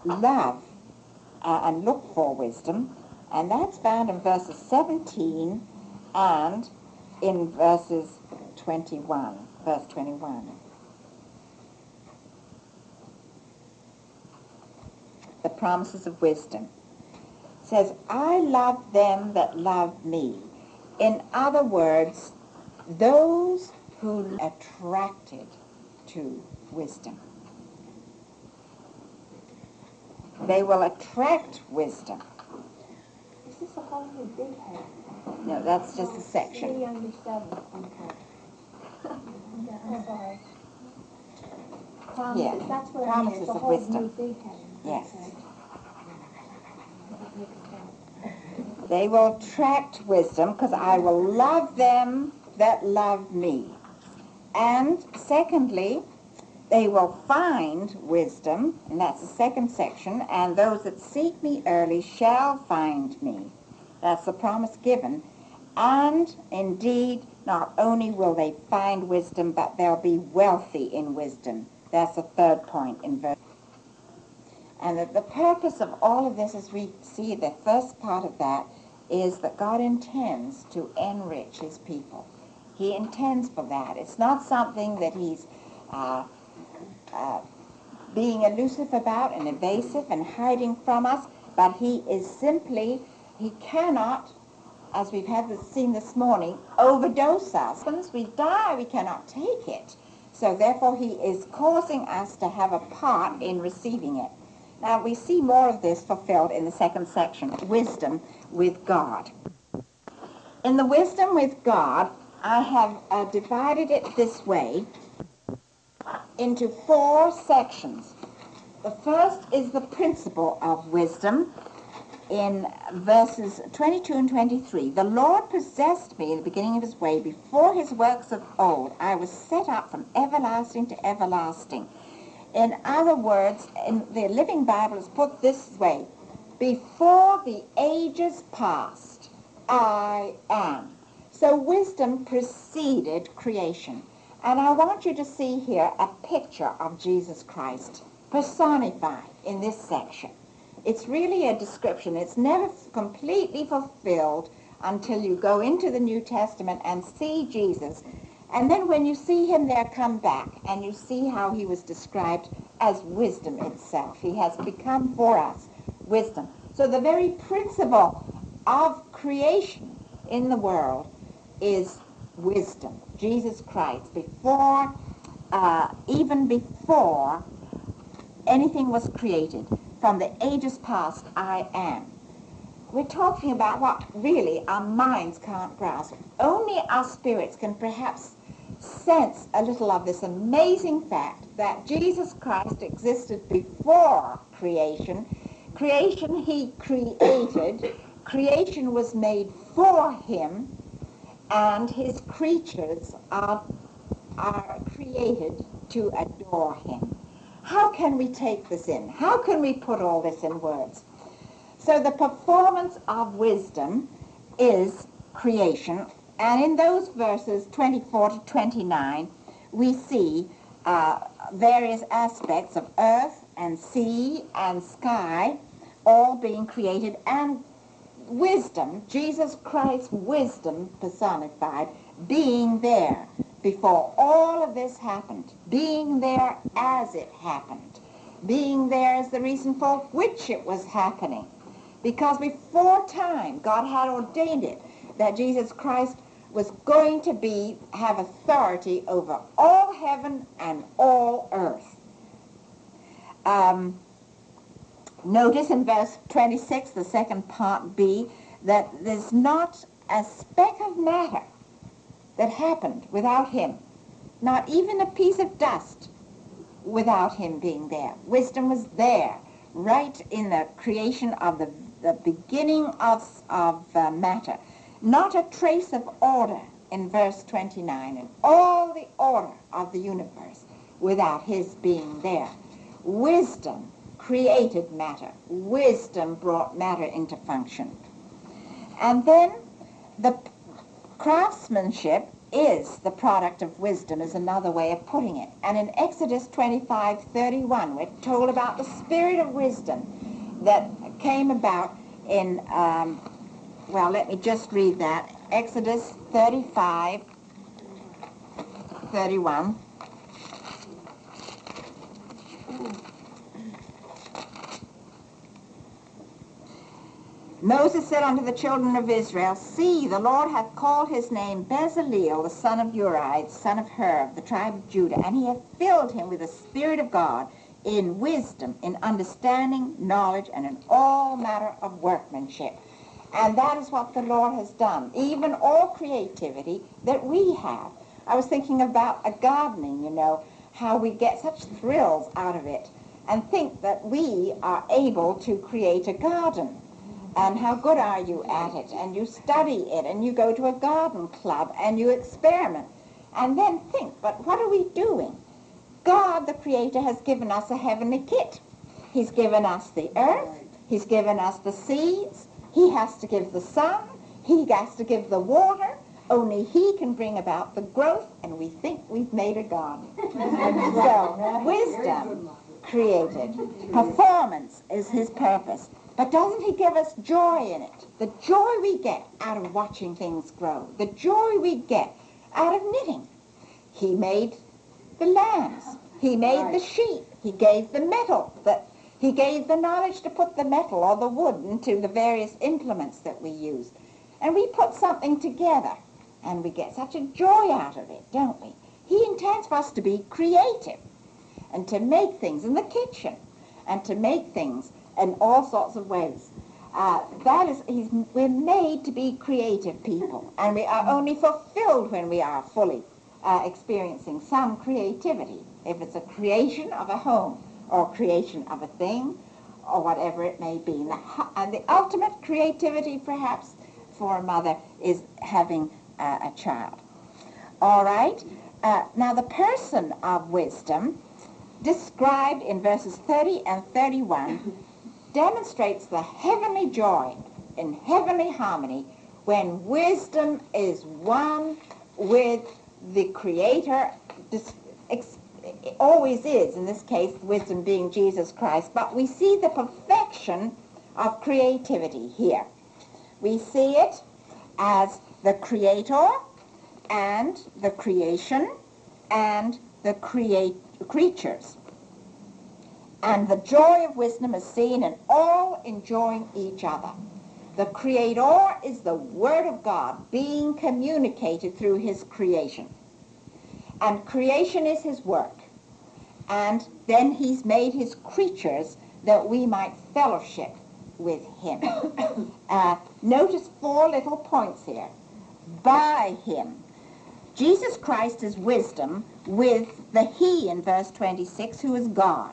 love and look for wisdom, and that's found in verses 17 and in verses 21, verse 21. The promises of wisdom. It says, I love them that love me. In other words, those who are attracted to wisdom. They will attract wisdom. Is this a whole new big head? No, that's just a section. 3 under 7. Okay. I'm sorry. Promises, Yeah. that's what Promises I mean. It's a of whole wisdom. new big head. Yes. Okay. That makes sense. They will attract wisdom because I will love them that love me. And secondly, they will find wisdom, and that's the second section, and those that seek me early shall find me. That's the promise given. And indeed, not only will they find wisdom, but they'll be wealthy in wisdom. That's the third point in verse. And the purpose of all of this, as we see the first part of that, is that God intends to enrich his people. He intends for that. It's not something that he's being elusive about and evasive and hiding from us, but he cannot, as we've seen this morning, overdose us. Once we die, we cannot take it. So therefore, he is causing us to have a part in receiving it. Now, we see more of this fulfilled in the second section, wisdom with God. In the wisdom with God, I have divided it this way into 4 sections. The first is the principle of wisdom in verses 22 and 23. The Lord possessed me in the beginning of his way before his works of old. I was set up from everlasting to everlasting. In other words, in the Living Bible is put this way: before the ages past, I am. So wisdom preceded creation. And I want you to see here a picture of Jesus Christ personified in this section. It's really a description. It's never completely fulfilled until you go into the New Testament and see Jesus. And then when you see him there, come back and you see how he was described as wisdom itself. He has become for us wisdom. So the very principle of creation in the world is wisdom. Jesus Christ, even before anything was created, from the ages past, I am. We're talking about what really our minds can't grasp. Only our spirits can perhaps sense a little of this amazing fact that Jesus Christ existed before creation. Creation he created. Creation was made for him, and his creatures are created to adore him. How can we take this in? How can we put all this in words? So the performance of wisdom is creation, and in those verses 24 to 29, we see various aspects of earth and sea and sky all being created, and wisdom, Jesus Christ's wisdom personified, being there before all of this happened, being there as it happened, being there as the reason for which it was happening. Because before time, God had ordained it that Jesus Christ was going to have authority over all heaven and all earth. Notice in verse 26, the second part B, that there's not a speck of matter that happened without him, not even a piece of dust without him being there. Wisdom was there right in the creation of the beginning of matter. Not a trace of order in verse 29, and all the order of the universe without his being there. Wisdom created matter. Wisdom brought matter into function. And then the craftsmanship is the product of wisdom, is another way of putting it. And in Exodus 25:31, we're told about the spirit of wisdom that came about in, well, let me just read that. Exodus 35:31. Moses said unto the children of Israel, See, the Lord hath called his name Bezaleel, the son of Uri, the son of Hur, of the tribe of Judah, and he hath filled him with the Spirit of God, in wisdom, in understanding, knowledge, and in all matter of workmanship. And that is what the Lord has done, even all creativity that we have. I was thinking about gardening, you know, how we get such thrills out of it, and think that we are able to create a garden. And how good are you at it? And you study it, and you go to a garden club, and you experiment. And then think, but what are we doing? God, the Creator, has given us a heavenly kit. He's given us the earth. He's given us the seeds. He has to give the sun. He has to give the water. Only he can bring about the growth, and we think we've made a garden. So, wisdom created. Performance is his purpose. But doesn't he give us joy in it? The joy we get out of watching things grow. The joy we get out of knitting. He made the lambs. He made the sheep. He gave the metal. He gave the knowledge to put the metal or the wood into the various implements that we use. And we put something together, and we get such a joy out of it, don't we? He intends for us to be creative and to make things in the kitchen and to make things in all sorts of ways. We're made to be creative people, and we are only fulfilled when we are fully experiencing some creativity. If it's a creation of a home or creation of a thing or whatever it may be. And the ultimate creativity, perhaps, for a mother is having a child. All right? Now, the person of wisdom, described in verses 30 and 31, demonstrates the heavenly joy in heavenly harmony when wisdom is one with the Creator. It always is, in this case, wisdom being Jesus Christ, but we see the perfection of creativity here. We see it as the Creator and the creation and the creatures. And the joy of wisdom is seen in all enjoying each other. The Creator is the Word of God being communicated through his creation. And creation is his work. And then he's made his creatures that we might fellowship with him. Notice 4 little points here. By him. Jesus Christ is wisdom with the he in verse 26, who is God.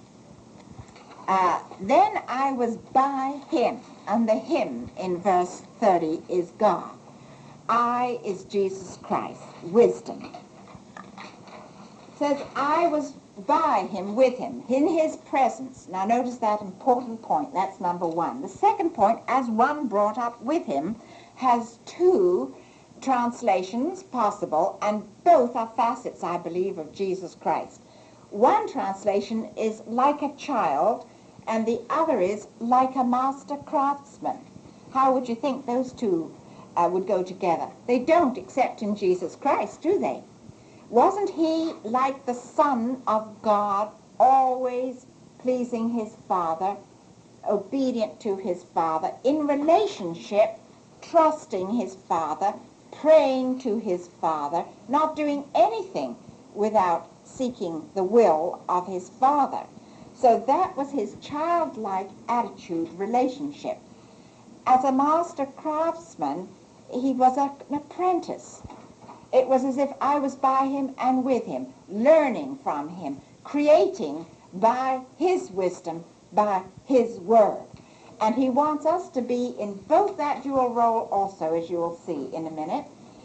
Then I was by him, and the him in verse 30 is God. I is Jesus Christ, wisdom. It says, I was by him, with him, in his presence. Now notice that important point. That's number 1. The second point, as one brought up with him, has 2 translations possible, and both are facets, I believe, of Jesus Christ. One translation is like a child, and the other is like a master craftsman. How would you think those 2 would go together? They don't, except in Jesus Christ, do they? Wasn't he like the Son of God, always pleasing his Father, obedient to his Father, in relationship, trusting his Father, praying to his Father, not doing anything without seeking the will of his Father? So that was his childlike attitude, relationship. As a master craftsman, he was an apprentice. It was as if I was by him and with him, learning from him, creating by his wisdom, by his word. And he wants us to be in both that dual role also, as you will see in a minute.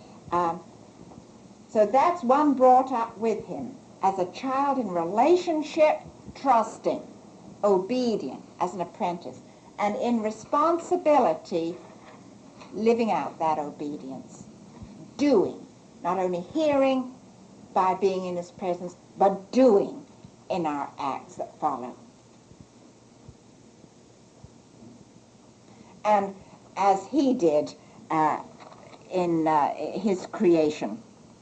So that's one brought up with him as a child in relationship, trusting, obedient as an apprentice, and in responsibility, living out that obedience, doing not only hearing by being in his presence, but doing in our acts that follow. And as he did in his creation.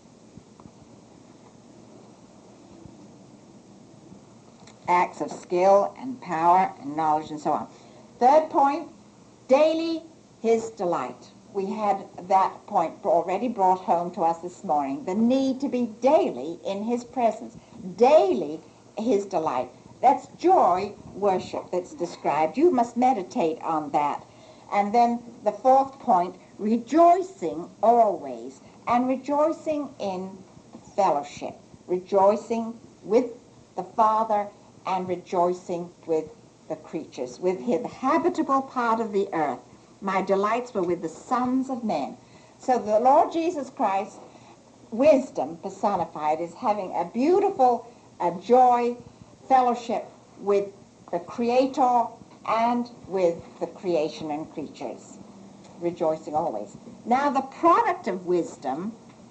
Acts of skill and power and knowledge and so on. Third point, daily his delight. We had that point already brought home to us this morning. The need to be daily in his presence. Daily his delight. That's joy worship that's described. You must meditate on that. And then the fourth point, rejoicing always. And rejoicing in fellowship. Rejoicing with the Father and rejoicing with the creatures, with his habitable part of the earth. My delights were with the sons of men. So the Lord Jesus Christ, wisdom personified, is having a beautiful joy fellowship with the Creator and with the creation and creatures, rejoicing always. Now the product of wisdom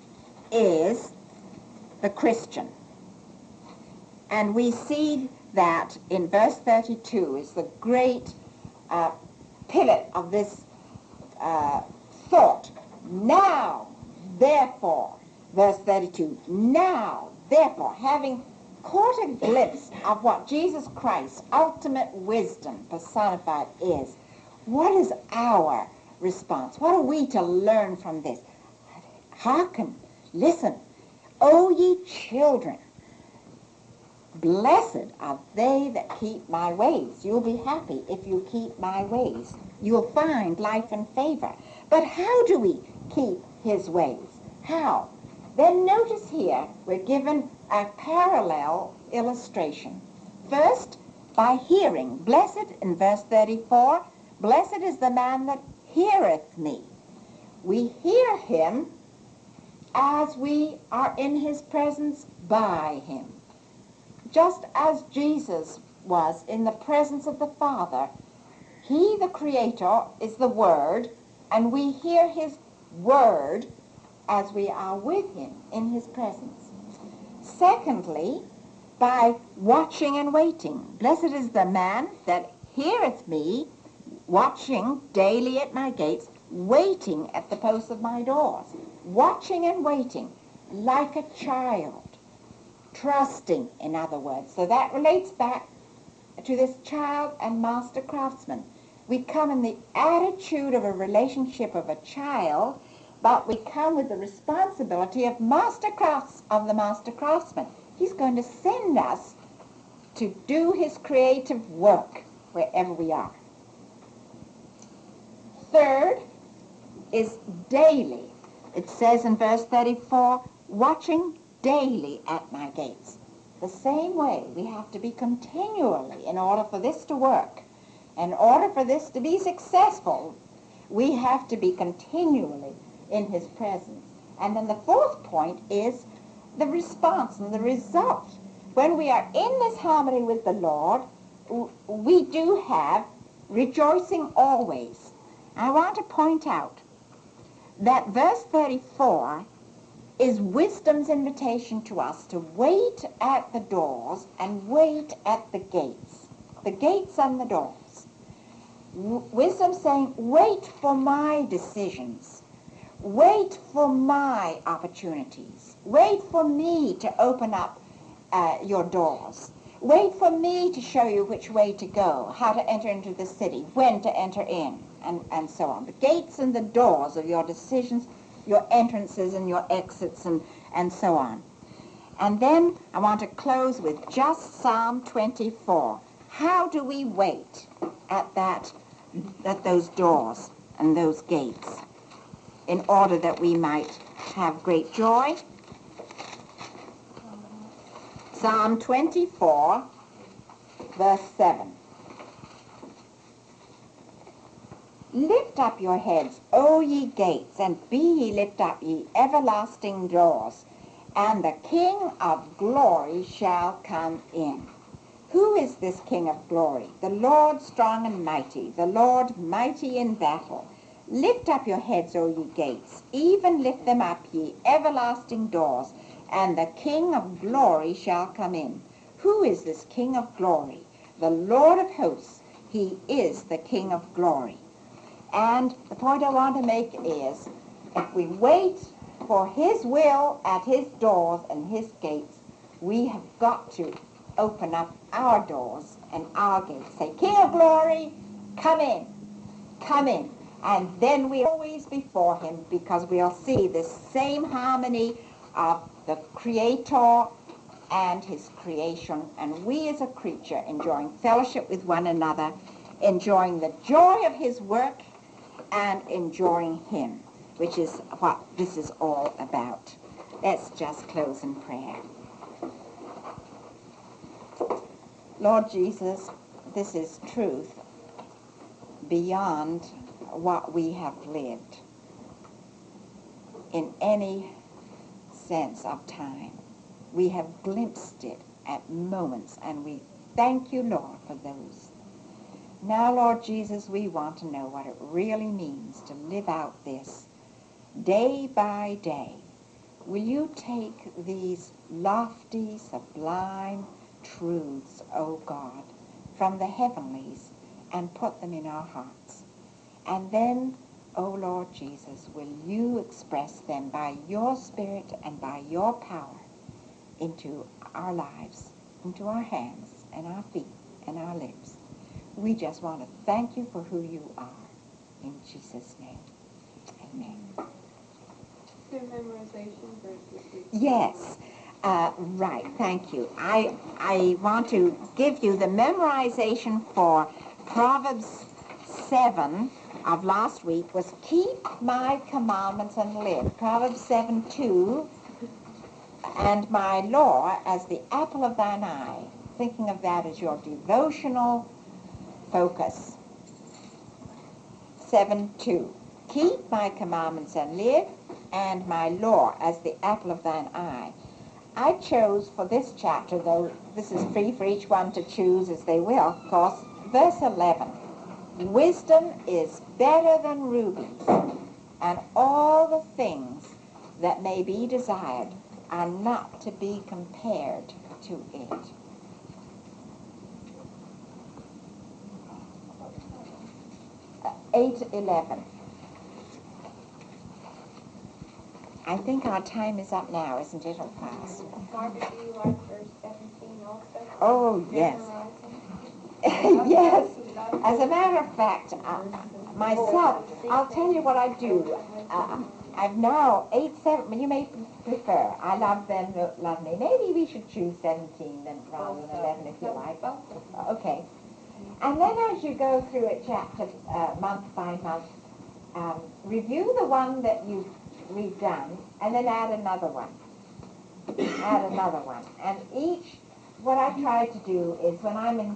is the Christian. And we see that in verse 32 is the great pivot of this thought. Now, therefore, verse 32, now, therefore, having caught a glimpse of what Jesus Christ's ultimate wisdom personified is, what is our response? What are we to learn from this? Hearken, listen, O ye children, blessed are they that keep my ways. You'll be happy if you keep my ways. You'll find life and favor. But how do we keep his ways? How? Then notice here we're given a parallel illustration. First, by hearing. Blessed, in verse 34, blessed is the man that heareth me. We hear him as we are in his presence by him. Just as Jesus was in the presence of the Father, he, the Creator, is the Word, and we hear his Word as we are with him in his presence. Secondly, by watching and waiting. Blessed is the man that heareth me, watching daily at my gates, waiting at the posts of my doors. Watching and waiting, like a child. Trusting, in other words. So that relates back to this child and master craftsman. We come in the attitude of a relationship of a child, but we come with the responsibility of the master craftsman. He's going to send us to do his creative work wherever we are. Third is daily. It says in verse 34, watching daily at my gates. The same way we have to be continually, in order for this to work, in order for this to be successful, we have to be continually in his presence. And then the fourth point is the response and the result. When we are in this harmony with the Lord, we do have rejoicing always. I want to point out that verse 34 is wisdom's invitation to us to wait at the doors and wait at the gates and the doors. Wisdom saying, wait for my decisions, wait for my opportunities, wait for me to open up your doors, wait for me to show you which way to go, how to enter into the city, when to enter in, and so on. The gates and the doors of your decisions, your entrances and your exits and so on. And then I want to close with just Psalm 24. How do we wait at those doors and those gates in order that we might have great joy? Psalm 24, verse 7. Lift up your heads, O ye gates, and be ye lift up, ye everlasting doors, and the King of glory shall come in. Who is this King of glory? The Lord strong and mighty, the Lord mighty in battle. Lift up your heads, O ye gates, even lift them up, ye everlasting doors, and the King of glory shall come in. Who is this King of glory? The Lord of hosts. He is the King of glory. And the point I want to make is, if we wait for his will at his doors and his gates, we have got to open up our doors and our gates. Say, King of glory, come in, come in. And then we'll always before him, because we'll see this same harmony of the Creator and his creation, and we as a creature enjoying fellowship with one another, enjoying the joy of his work, and enjoying him, which is what this is all about. Let's just close in prayer. Lord Jesus, this is truth beyond what we have lived in any sense of time. We have glimpsed it at moments, and we thank you, Lord, for those. Now, Lord Jesus, we want to know what it really means to live out this day by day. Will you take these lofty, sublime truths, O God, from the heavenlies and put them in our hearts? And then, O Lord Jesus, will you express them by your Spirit and by your power into our lives, into our hands and our feet and our lips. We just want to thank you for who you are. In Jesus' name, amen. Your memorization verse this week. Yes, right, thank you. I want to give you the memorization for Proverbs 7 of last week was keep my commandments and live. Proverbs 7:2, and my law as the apple of thine eye. Thinking of that as your devotional focus. 7:2, keep my commandments and live, and my law as the apple of thine eye. I chose for this chapter, though this is free for each one to choose as they will, of course, verse 11. Wisdom is better than rubies, and all the things that may be desired are not to be compared to it. Uh, 8:11. I think our time is up now, isn't it, or past? Margaret, do you like verse 17 also? Oh, yes. Memorizing? Yes. As a matter of fact, myself, I'll tell you what I do. I've now 8:7. You may prefer. I love them, love me. Maybe we should choose 17 then rather than 11 if you like. Okay. And then as you go through it chapter month by month, review the one that we've done, and then add another one. Add another one. And each, what I try to do is when I'm in,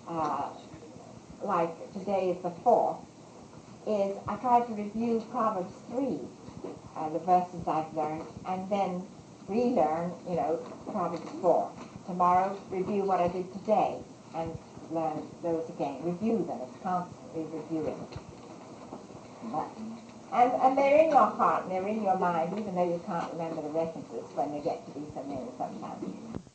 like today is the 4th, is I try to review Proverbs 3, the verses I've learned, and then relearn, Proverbs 4. Tomorrow, review what I did today, and learn those again. Review them. It's constantly reviewing. And they're in your heart, and they're in your mind, even though you can't remember the references when they get to be so many sometimes.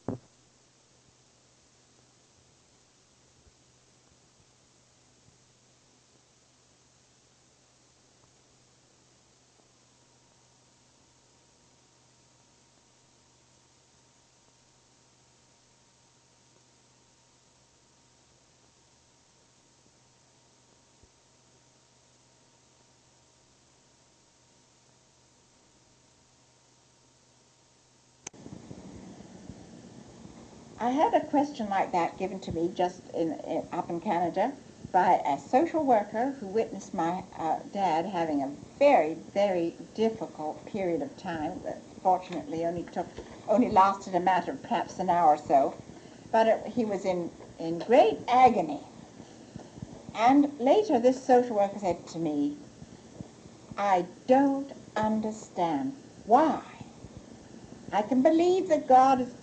I had a question like that given to me just up in Canada by a social worker who witnessed my dad having a very, very difficult period of time that fortunately only lasted a matter of perhaps an hour or so. But he was in great agony. And later this social worker said to me, I don't understand why. I can believe that God is